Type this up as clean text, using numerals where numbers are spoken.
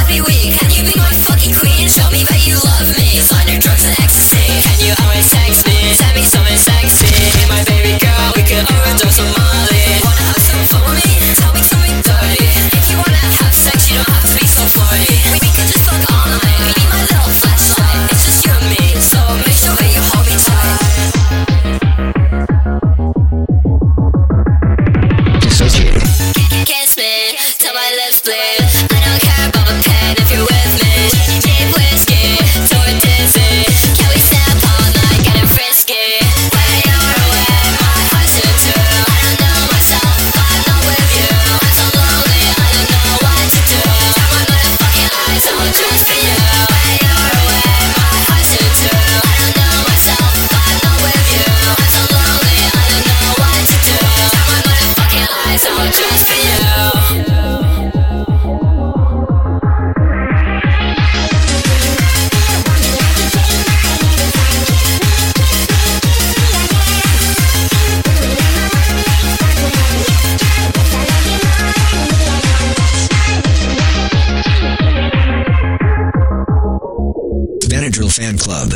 every week. Can you be my fucking queen? Show me that you love me. Sign your drugs and ecstasy. Can you always text me? Tell me something sexy. Hey my baby girl, we could overdose on Molly. Wanna have some fun with me? Tell me something dirty. If you wanna have sex, you don't have to be so flirty. We could just fuck all night. Be my little flashlight. It's just you and me, so make sure that you hold me tight. Dissociated. Kiss me till my lips bleed. I don't care about the pain if you're with me. Deep whiskey till we're dizzy. Can we step all night, getting frisky? When you're away, my heart's here too. I don't know myself, but I'm not with you. I'm so lonely, I don't know what to do. Turn my motherfucking eyes, I'll do it for you. When you're away, my heart's here too. I don't know myself, but I'm not with you. I'm so lonely, I don't know what to do. Turn my motherfucking eyes, I'll do it for you. Benadryl Fan Club.